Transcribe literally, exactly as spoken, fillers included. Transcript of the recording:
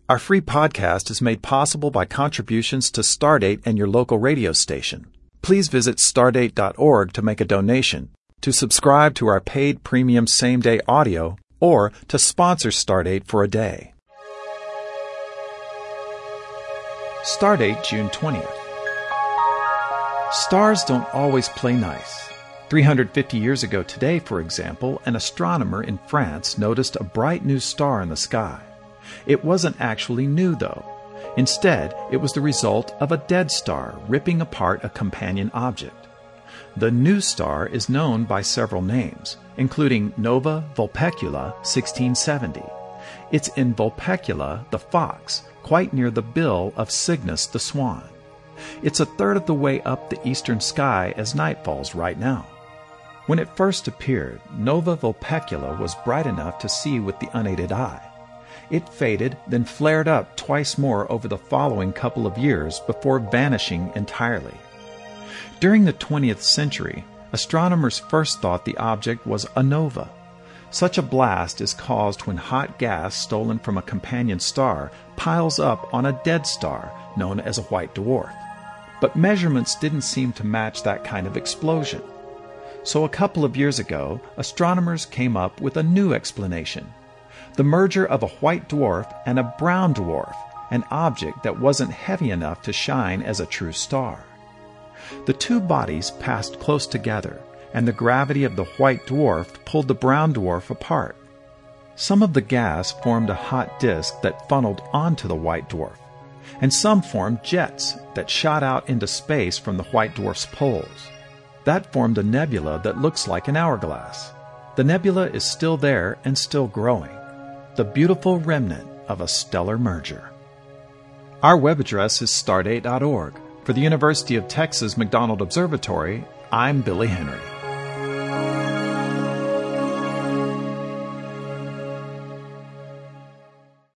Our free podcast is made possible by contributions to Stardate and your local radio station. Please visit stardate dot org to make a donation, to subscribe to our paid premium same-day audio, or to sponsor Stardate for a day. Stardate, June twentieth. Stars don't always play nice. three hundred fifty years ago today, for example, an astronomer in France noticed a bright new star in the sky. It wasn't actually new, though. Instead, it was the result of a dead star ripping apart a companion object. The new star is known by several names, including Nova Vulpecula sixteen seventy. It's in Vulpecula, the fox, quite near the bill of Cygnus the swan. It's a third of the way up the eastern sky as night falls right now. When it first appeared, Nova Vulpecula was bright enough to see with the unaided eye. It faded, then flared up twice more over the following couple of years before vanishing entirely. During the twentieth century, astronomers first thought the object was a nova. Such a blast is caused when hot gas stolen from a companion star piles up on a dead star known as a white dwarf. But measurements didn't seem to match that kind of explosion. So a couple of years ago, astronomers came up with a new explanation. The merger of a white dwarf and a brown dwarf, an object that wasn't heavy enough to shine as a true star. The two bodies passed close together, and the gravity of the white dwarf pulled the brown dwarf apart. Some of the gas formed a hot disk that funneled onto the white dwarf, and some formed jets that shot out into space from the white dwarf's poles. That formed a nebula that looks like an hourglass. The nebula is still there and still growing. The beautiful remnant of a stellar merger. Our web address is stardate dot org. For the University of Texas McDonald Observatory, I'm Billy Henry.